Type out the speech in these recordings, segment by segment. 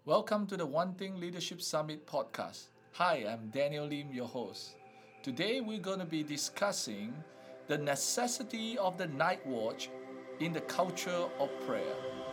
Welcome to the One Thing Leadership Summit podcast. Hi, I'm Daniel Lim, your host. Today we're going to be discussing the necessity of the night watch in the culture of prayer.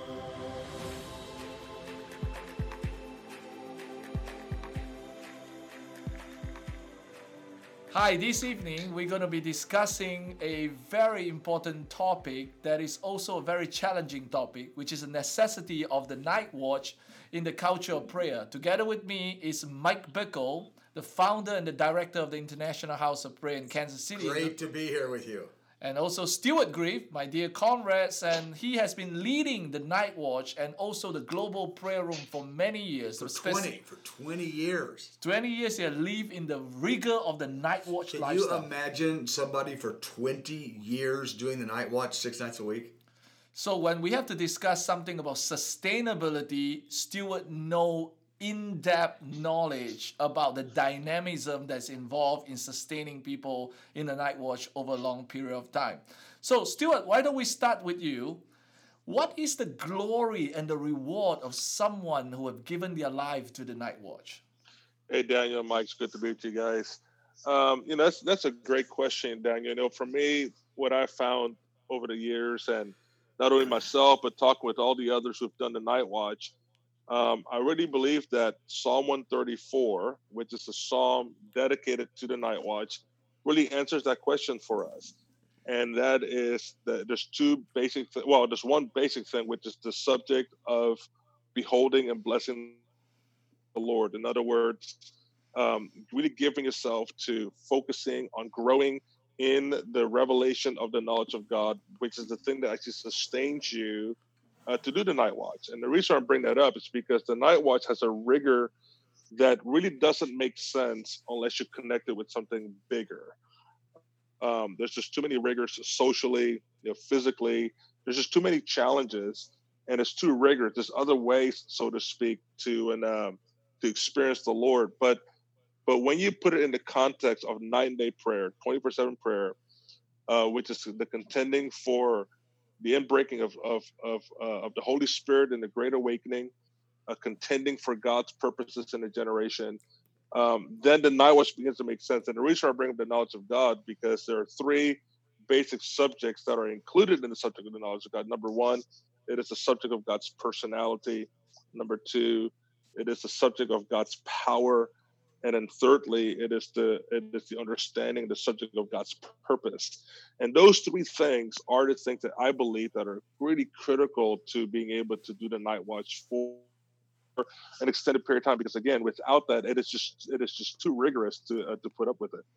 Hi, this evening we're going to be discussing a very important topic that is also a very challenging topic, which is the necessity of the night watch in the culture of prayer. Together with me is Mike Bickle, the founder and the director of the International House of Prayer in Kansas City. Great to be here with you. And also Stuart Grief, my dear comrades, and he has been leading the night watch and also the global prayer room for many years. For 20 years. 20 years he has lived in the rigor of the night watch Can lifestyle. you imagine somebody for 20 years doing the night watch 6 nights a week? So when we have to discuss something about sustainability, Stuart knows in-depth knowledge about the dynamism that's involved in sustaining people in the night watch over a long period of time. So Stuart, why don't we start with you? What is the glory and the reward of someone who have given their life to the night watch? Hey, Daniel, Mike, it's good to be with you guys. That's a great question, Daniel. For me, what I found over the years, and not only myself, but talking with all the others who've done the night watch, I really believe that Psalm 134, which is a psalm dedicated to the night watch, really answers that question for us. And that is that there's there's one basic thing, which is the subject of beholding and blessing the Lord. In other words, really giving yourself to focusing on growing in the revelation of the knowledge of God, which is the thing that actually sustains you to do the night watch. And the reason I bring that up is because the night watch has a rigor that really doesn't make sense unless you connect it with something bigger. There's just too many rigors socially, physically. There's just too many challenges, and it's too rigorous. There's other ways, so to speak, to experience the Lord. But when you put it in the context of night and day prayer, 24/7 prayer, which is the contending for the inbreaking of the Holy Spirit and the Great Awakening, contending for God's purposes in a generation, then the night watch begins to make sense. And the reason I bring up the knowledge of God, because there are three basic subjects that are included in the subject of the knowledge of God. Number one, it is the subject of God's personality. Number two, it is the subject of God's power. And then thirdly, it is the understanding, the subject of God's purpose. And those three things are the things that I believe that are really critical to being able to do the night watch for an extended period of time. Because again, without that, it is just too rigorous to put up with it.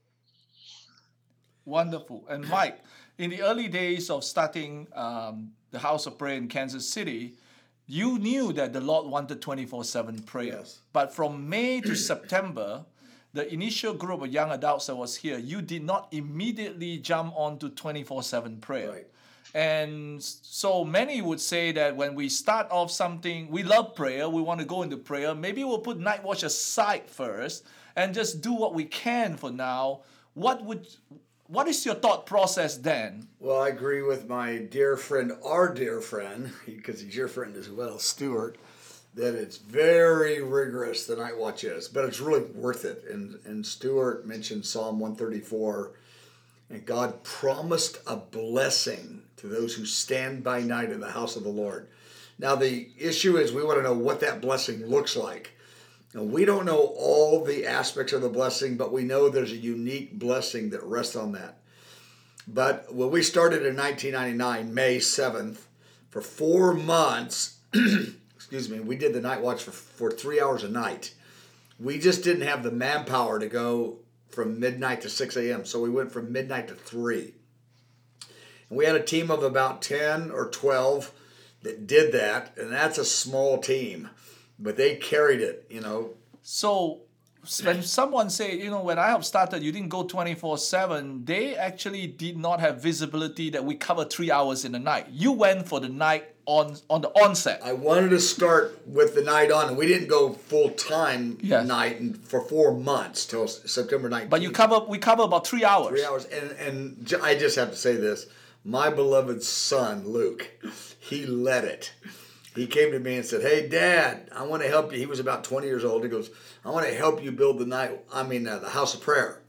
Wonderful. And Mike, in the early days of starting the House of Prayer in Kansas City, you knew that the Lord wanted 24/7 prayer. Yes. But from May to September, the initial group of young adults that was here, you did not immediately jump onto 24/7 prayer. Right. And so many would say that when we start off something, we love prayer, we want to go into prayer, maybe we'll put night watch aside first and just do what we can for now. What is your thought process then? Well, I agree with my dear friend, our dear friend, because he's your friend as well, Stuart, that it's very rigorous, the night watch is, but it's really worth it. And Stuart mentioned Psalm 134, and God promised a blessing to those who stand by night in the house of the Lord. Now, the issue is we want to know what that blessing looks like. Now, we don't know all the aspects of the blessing, but we know there's a unique blessing that rests on that. But when we started in 1999, May 7th, for 4 months, we did the night watch for 3 hours a night. We just didn't have the manpower to go from midnight to 6 a.m., so we went from midnight to 3. And we had a team of about 10 or 12 that did that, and that's a small team. But they carried it, So when someone say, when I have started, you didn't go 24/7, they actually did not have visibility that we cover 3 hours in the night. You went for the night on the onset. I wanted to start with the night on, and we didn't go full time Yes. night for 4 months till September 19th. But we cover about 3 hours. 3 hours, and I just have to say this: my beloved son Luke, he led it. he came to me and said, "Hey, Dad, I want to help you." He was about 20 years old. He goes, "I want to help you build the house of prayer."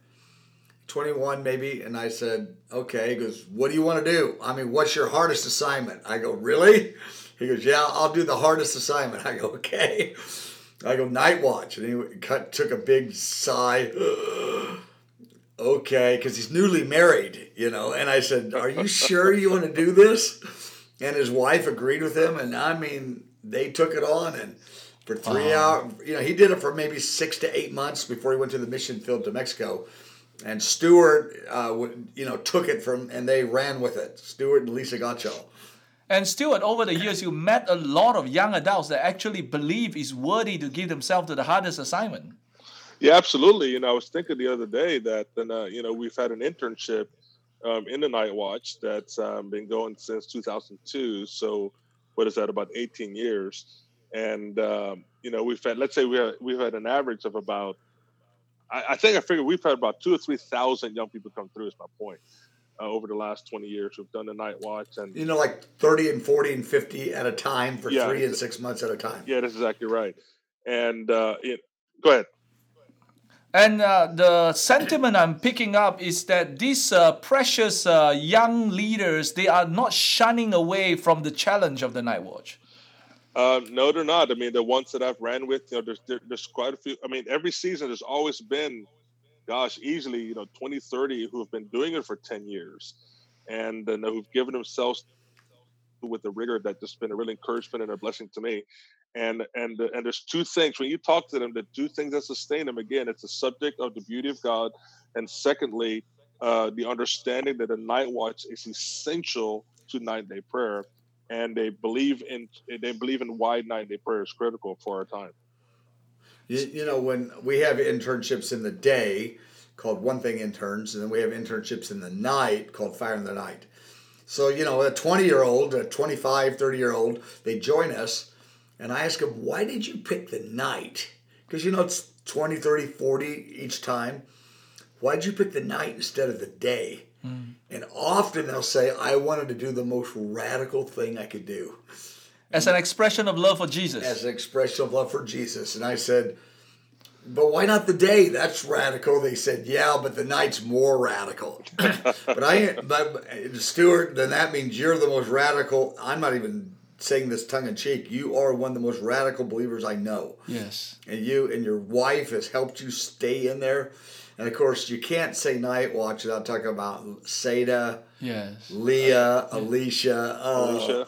21 maybe, and I said, "Okay." He goes, "What do you want to do? I mean, what's your hardest assignment?" I go, "Really?" He goes, "Yeah, I'll do the hardest assignment." I go, "Okay." I go, "Night watch," and he took a big sigh. Okay, because he's newly married, and I said, "Are you sure you want to do this?" And his wife agreed with him, and I mean, they took it on, and for 3 hours, he did it for maybe 6 to 8 months before he went to the mission field to Mexico. And Stuart, took it and they ran with it. Stuart and Lisa Gacho. And Stuart, over the years, you met a lot of young adults that actually believe is worthy to give themselves to the hardest assignment. Yeah, absolutely. I was thinking the other day that, we've had an internship in the Night Watch that's been going since 2002. So what is that, about 18 years? And, we've had, let's say we've had an average of about, I figured we've had about 2,000 or 3,000 young people come through, is my point, over the last 20 years. We've done the Night Watch. And like 30 and 40 and 50 at a time for 3 and 6 months at a time. Yeah, that's exactly right. And go ahead. And the sentiment I'm picking up is that these precious young leaders, they are not shunning away from the challenge of the Night Watch. No, they're not. I mean, the ones that I've ran with, there's quite a few. I mean, every season there's always been, easily, 20, 30 who have been doing it for 10 years and who've given themselves with the rigor that just been a real encouragement and a blessing to me. And there's two things when you talk to them, the two things that sustain them. Again, it's the subject of the beauty of God, and secondly, the understanding that a night watch is essential to 9-day prayer, and they believe in why 9-day prayer is critical for our time. When we have internships in the day called One Thing interns, and then we have internships in the night called Fire in the Night. So, a 20-year-old, a 25, 30-year-old, they join us. And I ask them, "Why did you pick the night?" Because, it's 20, 30, 40 each time. "Why did you pick the night instead of the day?" And often they'll say, "I wanted to do the most radical thing I could do." As an expression of love for Jesus. As an expression of love for Jesus. And I said, "But why not the day? That's radical." They said, "Yeah, but the night's more radical." but Stuart, then that means you're the most radical. I'm not even saying this tongue in cheek. You are one of the most radical believers I know. Yes. And you and your wife has helped you stay in there. And of course, you can't say Night Watch without talking about Seda, yes, Leah, Alicia,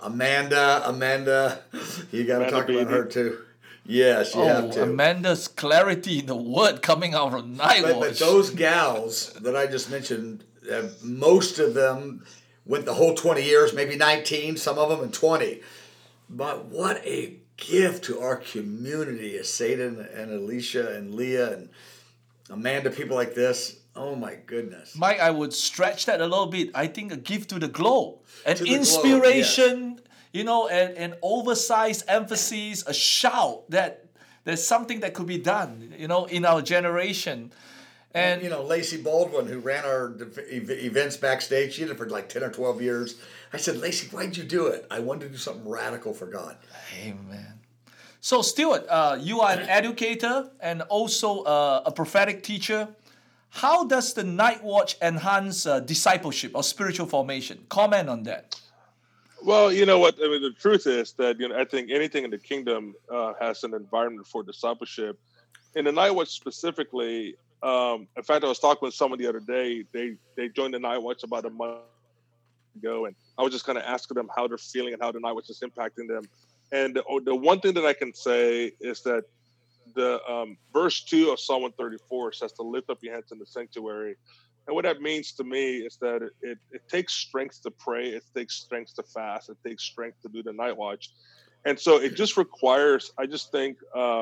Amanda. You got to talk about her too. Yes, you have to. Amanda's clarity in the word coming out from Night Watch. But those gals that I just mentioned, most of them went the whole 20 years, maybe 19, some of them in 20. But what a gift to our community is Seda and Alicia and Leah and Amanda, people like this. Oh my goodness. Mike, I would stretch that a little bit. I think a gift to the globe. An inspiration, globe, yes. An oversized emphasis, a shout that there's something that could be done, in our generation. And Lacey Baldwin, who ran our events backstage, she did it for like 10 or 12 years. I said, "Lacey, why'd you do it?" "I wanted to do something radical for God." Amen. So, Stuart, you are an educator and also a prophetic teacher. How does the Night Watch enhance discipleship or spiritual formation? Comment on that. Well, you know what? I mean, the truth is that, I think anything in the kingdom has an environment for discipleship. In the Night Watch specifically, in fact, I was talking with someone the other day. They joined the Night Watch about a month ago, and I was just kind of asking them how they're feeling and how the Night Watch is impacting them. And the one thing that I can say is that the verse 2 of Psalm 134 says to lift up your hands in the sanctuary. And what that means to me is that it takes strength to pray. It takes strength to fast. It takes strength to do the Night Watch. And so it just requires, I just think,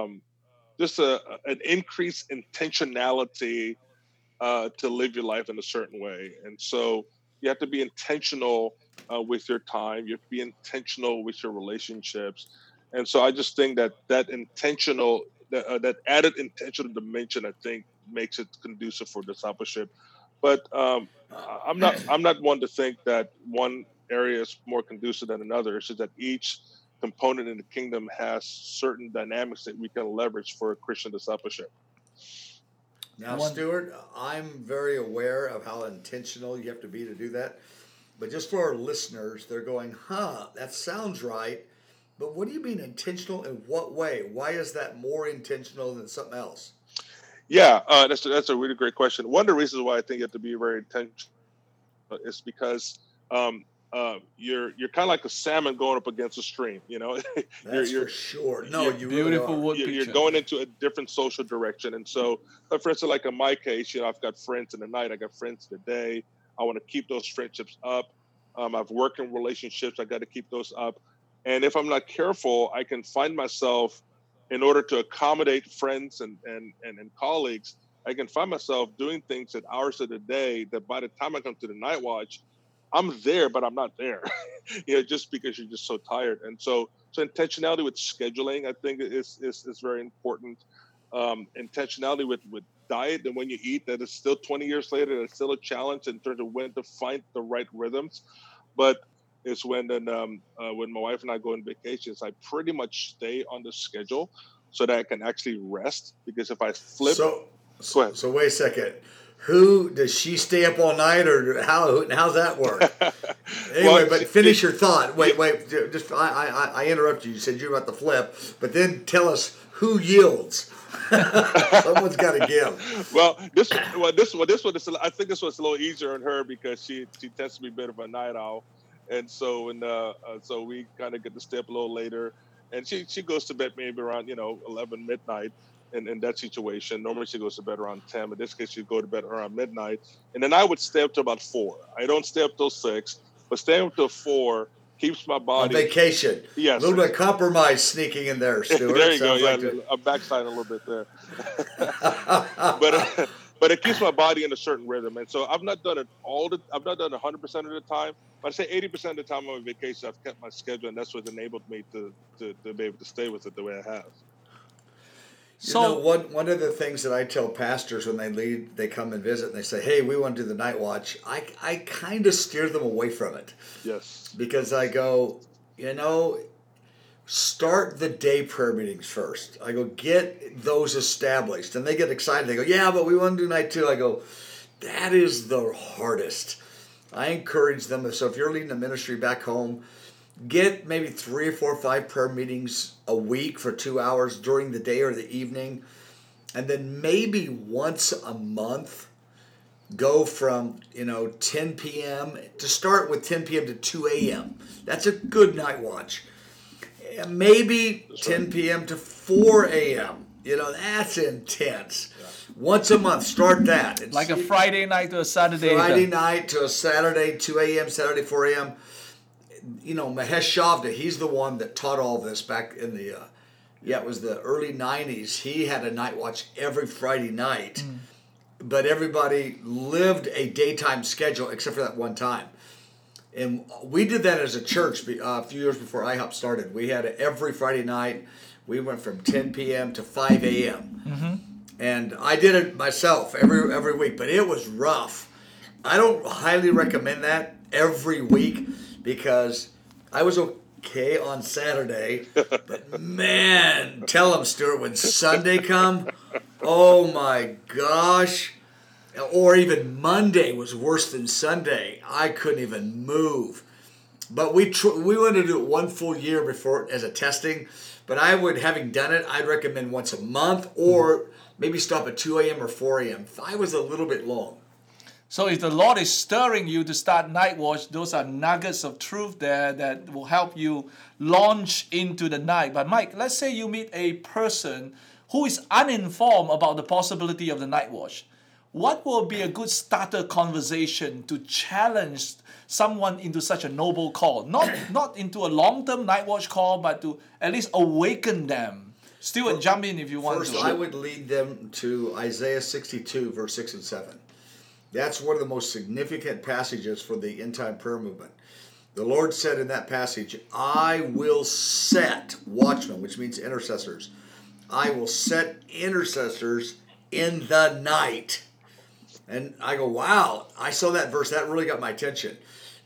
just an increased intentionality to live your life in a certain way. And so you have to be intentional with your time. You have to be intentional with your relationships. And so I just think that intentional, that added intentional dimension, I think, makes it conducive for discipleship. But I'm not one to think that one area is more conducive than another. It's just that each component in the kingdom has certain dynamics that we can leverage for Christian discipleship. Now, Stuart, I'm very aware of how intentional you have to be to do that. But just for our listeners, they're going, that sounds right. But what do you mean intentional in what way? Why is that more intentional than something else? Yeah, that's a really great question. One of the reasons why I think you have to be very intentional is because you're kind of like a salmon going up against a stream. That's for sure. No, you beautiful really word you're picture. going into a different social direction. And so, for instance, like in my case, I've got friends in the night, I got friends in the day. I want to keep those friendships up. I've working relationships, I got to keep those up. And if I'm not careful, I can find myself, in order to accommodate friends and colleagues, I can find myself doing things at hours of the day that by the time I come to the night watch, I'm there, but I'm not there, just because you're just so tired. And so intentionality with scheduling, I think is very important. Intentionality with diet and when you eat, that is still 20 years later, that's still a challenge in terms of when to find the right rhythms. But it's when my wife and I go on vacations, I pretty much stay on the schedule so that I can actually rest. Because if I flip, So go ahead. So wait a second. Who does she stay up all night, or how's that work? Anyway, but finish your thought. Wait. Just I interrupted you. You said you're about to flip, but then tell us who yields. Someone's got to give. Well, this one is. I think this one's a little easier on her because she tends to be a bit of a night owl, and so so we kind of get to stay up a little later, and she goes to bed maybe around 11 midnight. In that situation, normally she goes to bed around 10. In this case, she'd go to bed around midnight, and then I would stay up to about 4. I don't stay up till 6, but staying up till 4 keeps my body on vacation. Yes, a little bit of compromise sneaking in there, Stuart. There you go. Yeah, I'm backsliding a little bit there, but it keeps my body in a certain rhythm. And so I've not done it 100% of the time, but I say 80% of the time I'm on vacation, I've kept my schedule, and that's what enabled me to be able to stay with it the way I have. So one of the things that I tell pastors when they come and visit and they say, "Hey, we want to do the night watch," I kind of steer them away from it. Yes. Because I go, start the day prayer meetings first. I go, get those established, and they get excited. They go, "Yeah, but we want to do night too." I go, that is the hardest. I encourage them. So if you're leading a ministry back home, get maybe 3 or 4 or 5 prayer meetings a week for 2 hours during the day or the evening. And then maybe once a month, go from 10 p.m. to start with 10 p.m. to 2 a.m. That's a good night watch. And maybe 10 p.m. to 4 a.m. That's intense. Yeah. Once a month, start that. It's like a Friday night to a Saturday. Friday night to a Saturday, 2 a.m., Saturday, 4 a.m. Mahesh Chavda, he's the one that taught all this back in it was the early 90s. He had a night watch every Friday night, but everybody lived a daytime schedule except for that one time. And we did that as a church a few years before IHOP started. We had it every Friday night. We went from 10 p.m. to 5 a.m. Mm-hmm. And I did it myself every week, but it was rough. I don't highly recommend that every week, because I was okay on Saturday, but man, tell them, Stuart, when Sunday come, oh my gosh, or even Monday was worse than Sunday. I couldn't even move. But we wanted to do it one full year before as a testing, but having done it, I'd recommend once a month, or maybe stop at 2 a.m. or 4 a.m. 5 was a little bit long. So if the Lord is stirring you to start night watch, those are nuggets of truth there that will help you launch into the night. But Mike, let's say you meet a person who is uninformed about the possibility of the night watch. What will be a good starter conversation to challenge someone into such a noble call? Not into a long-term night watch call, but to at least awaken them. Stuart, jump in if you want to. First, I would lead them to Isaiah 62, verse 6 and 7. That's one of the most significant passages for the end-time prayer movement. The Lord said in that passage, "I will set watchmen," which means intercessors. "I will set intercessors in the night." And I go, wow, I saw that verse. That really got my attention.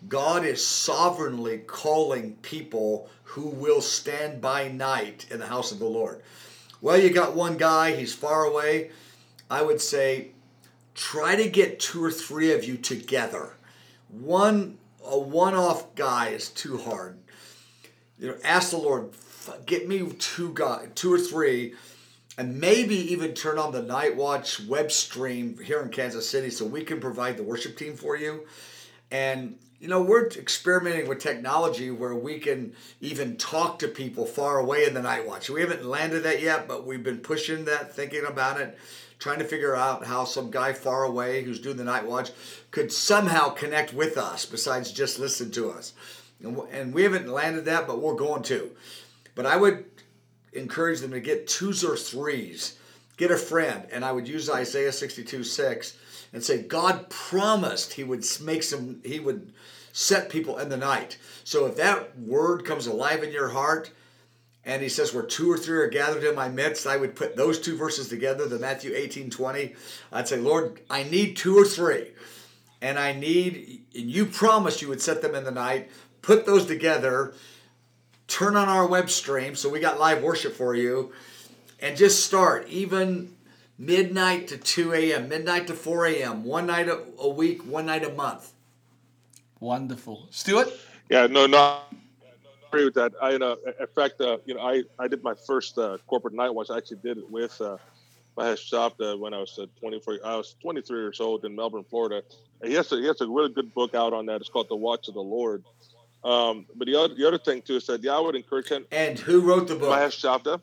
God is sovereignly calling people who will stand by night in the house of the Lord. Well, you got one guy, he's far away. I would say try to get 2 or 3 of you together. A one-off guy is too hard. Ask the Lord, get me 2 or 3, and maybe even turn on the Night Watch web stream here in Kansas City so we can provide the worship team for you. And we're experimenting with technology where we can even talk to people far away in the Night Watch. We haven't landed that yet, but we've been pushing that, thinking about it, trying to figure out how some guy far away who's doing the Night Watch could somehow connect with us besides just listen to us. And we haven't landed that, but we're going to. But I would encourage them to get 2s or 3s. Get a friend, and I would use Isaiah 62:6 and say God promised he would set people in the night. So if that word comes alive in your heart, and he says where 2 or 3 are gathered in my midst, I would put those 2 verses together, the Matthew 18:20. I'd say, Lord, I need 2 or 3. And you promised you would set them in the night. Put those together. Turn on our web stream so we got live worship for you. And just start even midnight to 2 a.m., midnight to 4 a.m., one night a week, one night a month. Wonderful. Stuart? Yeah, no, I agree with that. In fact, I did my first corporate night watch. I actually did it with Mahesh Chavda when I was 24. I was 23 years old in Melbourne, Florida. And he has a really good book out on that. It's called The Watch of the Lord. But the other thing too is that I would encourage him. And who wrote the book? Mahesh Chavda.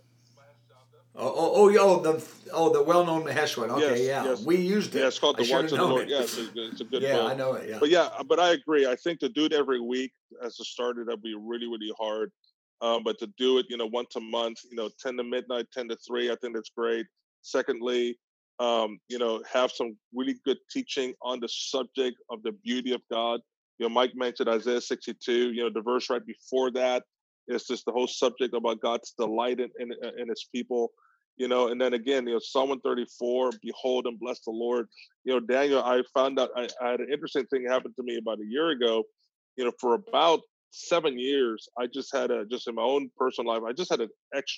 The well-known Mahesh one. Okay, yes. We used it. Yeah, it's called The Watch of the Lord. Yeah, it's a good book. Yeah, I know it. Yeah. But I agree. I think to do it every week as a starter, that'd be really, really hard. But to do it, once a month, 10 to midnight, 10 to 3, I think that's great. Secondly, have some really good teaching on the subject of the beauty of God. Mike mentioned Isaiah 62. The verse right before that is just the whole subject about God's delight in His people. And then again, Psalm 134, behold and bless the Lord. Daniel, I found out I had an interesting thing happen to me about a year ago. For about 7 years, I just had just in my own personal life, I just had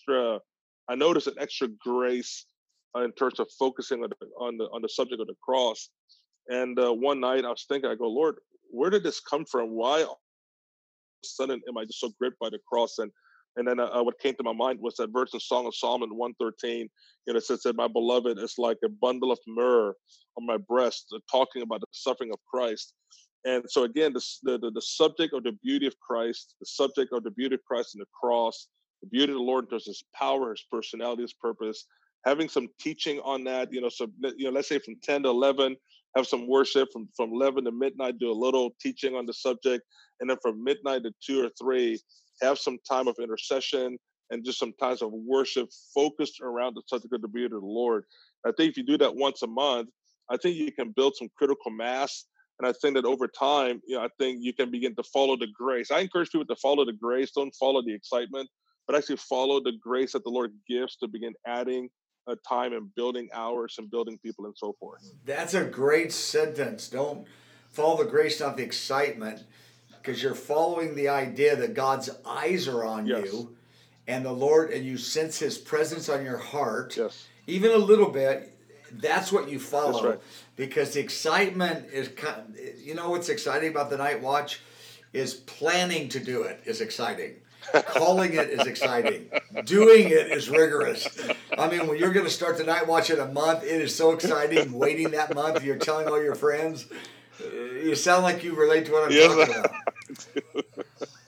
I noticed an extra grace in terms of focusing on the subject of the cross. And one night I was thinking, I go, Lord, where did this come from? Why all of a sudden am I just so gripped by the cross? And then what came to my mind was that verse in Song of Solomon 113. It says that my beloved is like a bundle of myrrh on my breast, talking about the suffering of Christ. And so again, the subject of the beauty of Christ, the subject of the beauty of Christ and the cross, the beauty of the Lord, there's His power, His personality, His purpose. Having some teaching on that, let's say from 10 to 11, have some worship from 11 to midnight, do a little teaching on the subject. And then from midnight to 2 or 3, have some time of intercession and just some times of worship focused around the subject of the beauty of the Lord. I think if you do that once a month, I think you can build some critical mass. And I think that over time, I think you can begin to follow the grace. I encourage people to follow the grace. Don't follow the excitement, but actually follow the grace that the Lord gives to begin adding time and building hours and building people and so forth. That's a great sentence. Don't follow the grace, not the excitement, because you're following the idea that God's eyes are on you and the Lord, and you sense His presence on your heart, even a little bit. That's what you follow. That's right. Because the excitement is, what's exciting about the Night Watch is planning to do it is exciting. Calling it is exciting. Doing it is rigorous. I mean, when you're going to start the Night Watch in a month, it is so exciting. Waiting that month, you're telling all your friends. You sound like you relate to what I'm talking about.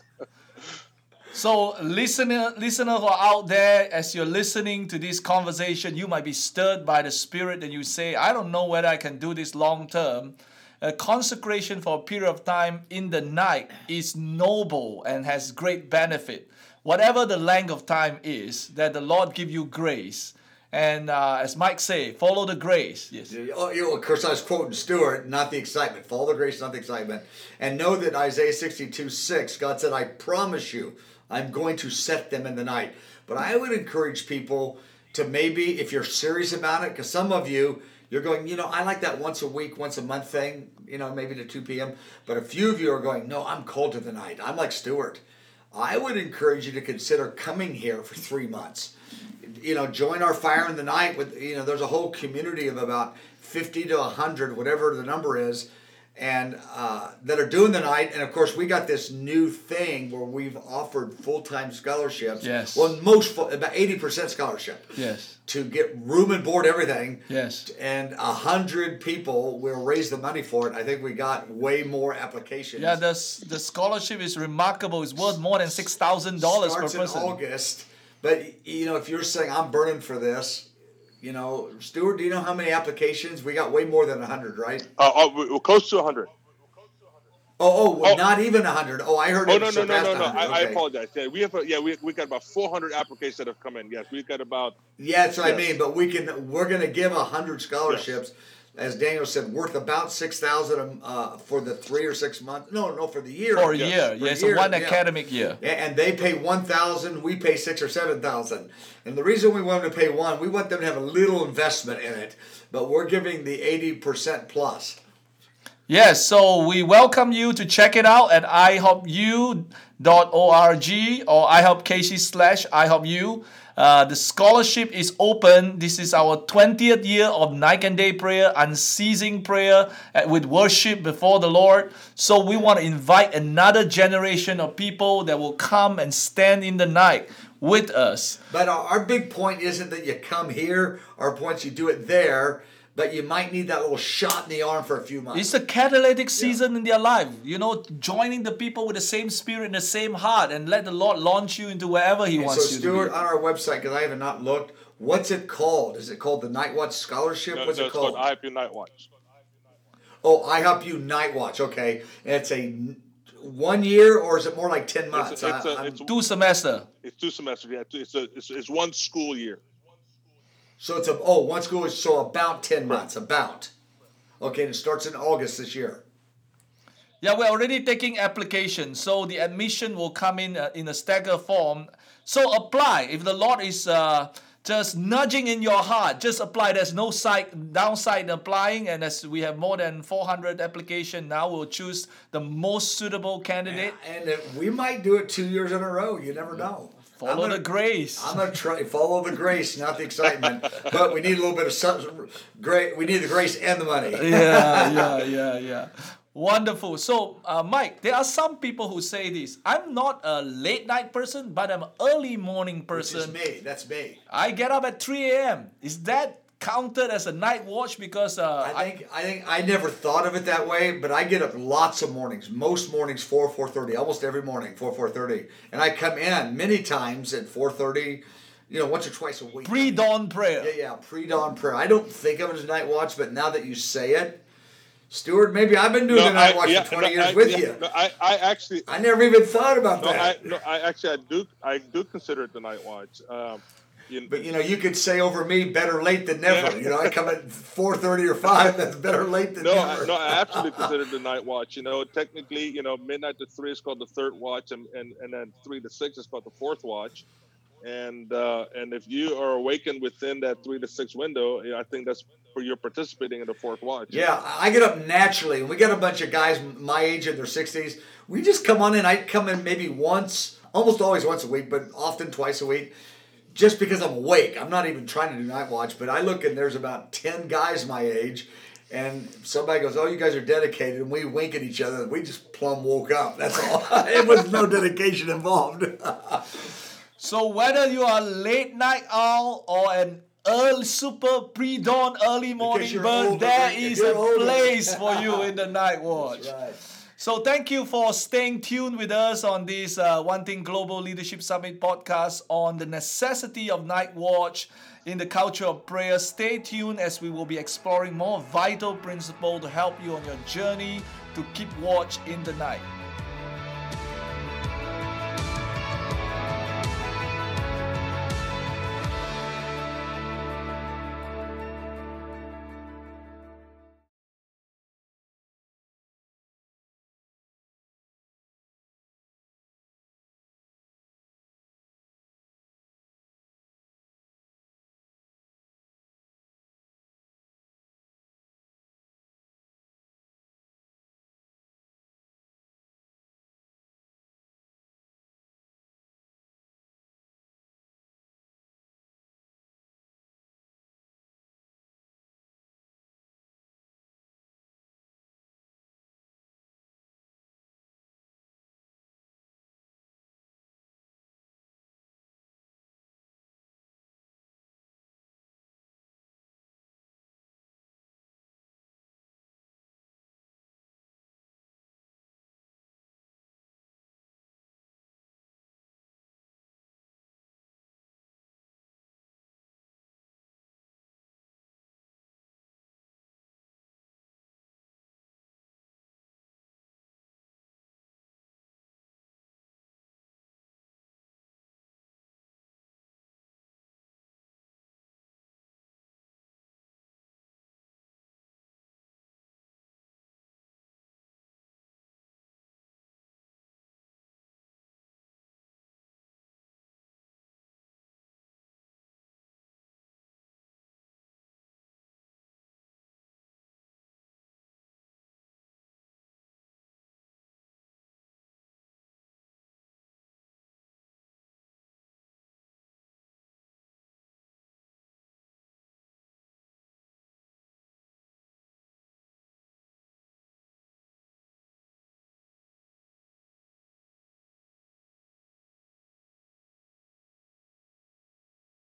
So, listener who are out there, as you're listening to this conversation, you might be stirred by the Spirit and you say, I don't know whether I can do this long term. A consecration for a period of time in the night is noble and has great benefit. Whatever the length of time is, that the Lord give you grace. And as Mike say, follow the grace. Yes. Of course, I was quoting Stuart, not the excitement. Follow the grace, not the excitement. And know that Isaiah 62:6, God said, I promise you, I'm going to set them in the night. But I would encourage people to maybe, if you're serious about it, because some of you, You're going, I like that once a week, once a month thing, maybe to 2 p.m. But a few of you are going, no, I'm called to the night. I'm like Stuart. I would encourage you to consider coming here for 3 months. Join our Fire in the Night with, there's a whole community of about 50 to 100, whatever the number is, and that are doing the night. And of course, we got this new thing where we've offered full-time scholarships. Yes. Well, about 80% scholarship. Yes. To get room and board, everything. Yes. And 100 people will raise the money for it. I think we got way more applications. Yeah, the scholarship is remarkable. It's worth more than $6,000 per Starts person. in August. But, if you're saying, I'm burning for this, Stuart, do you know how many applications? We got way more than 100, right? We're close to 100. Not even 100. I heard it surpassed 100. I apologize. Yeah, we got about 400 applications that have come in. Yes, we've got about. Yeah, that's what I mean. But we're going to give 100 scholarships, as Daniel said, worth about $6,000 for the 3 or 6 months. No, for the year. For a year, yes, so one academic year. And they pay $1,000. We pay $6,000 or $7,000. And the reason we want them to pay $1,000, we want them to have a little investment in it. But we're giving the 80% plus. Yes, so we welcome you to check it out at ihelpu.org or ihelpkc/ihelpu. The scholarship is open. This is our 20th year of night and day prayer, unceasing prayer with worship before the Lord. So we want to invite another generation of people that will come and stand in the night with us. But our big point isn't that you come here. Our point's you do it there. But you might need that little shot in the arm for a few months. It's a catalytic season in their life. Joining the people with the same spirit and the same heart, and let the Lord launch you into wherever He wants you to be. So, Stuart, on our website, because I have not looked, what's it called? Is it called the Night Watch Scholarship? What's it called? It's called iHelpU Night Watch. iHelpU Night Watch. Okay. And it's a 1 year, or is it more like 10 months? It's 2 semesters. It's 2 semesters. Yeah, it's 1 school year. So it's one school is about 10 months, about. Okay, and it starts in August this year. Yeah, we're already taking applications, so the admission will come in a stagger form. So apply. If the Lord is just nudging in your heart, just apply. There's no downside in applying, and as we have more than 400 applications now, we'll choose the most suitable candidate. And we might do it 2 years in a row. You never know. Follow the grace. I'm going to try follow the grace, not the excitement. But we need a little bit of great. We need the grace and the money. Yeah. Wonderful. So, Mike, there are some people who say this. I'm not a late night person, but I'm an early morning person. Which is me. That's me. I get up at 3 a.m. Is that counted as a night watch? Because I think I never thought of it that way, but I get up lots of mornings. Most mornings 4:30, almost every morning 4:30, and I come in many times at 4:30. Once or twice a week. Pre-dawn prayer. Yeah, pre-dawn prayer. I don't think of it as night watch, but now that you say it, Stuart, maybe I've been doing the night watch for 20 years with you. No, I actually. I never even thought about that. I do consider it the night watch. But you could say over me, better late than never. Yeah. I come at 4:30 or 5. That's better late than never. I absolutely consider it the night watch. Technically, midnight to 3 is called the third watch, and then 3 to 6 is called the fourth watch. And if you are awakened within that 3 to 6 window, I think that's where you're participating in the fourth watch. Yeah, I get up naturally. We got a bunch of guys my age in their 60s. We just come on in. I come in maybe once, almost always once a week, but often twice a week. Just because I'm awake. I'm not even trying to do night watch, but I look and there's about 10 guys my age, and somebody goes, "Oh, you guys are dedicated," and we wink at each other, and we just plumb woke up. That's all. It was no dedication involved. So whether you are a late night owl or an super pre-dawn early morning bird, there is a place for you in the night watch. That's right. So thank you for staying tuned with us on this Wanting Global Leadership Summit podcast on the necessity of night watch in the culture of prayer. Stay tuned as we will be exploring more vital principles to help you on your journey to keep watch in the night.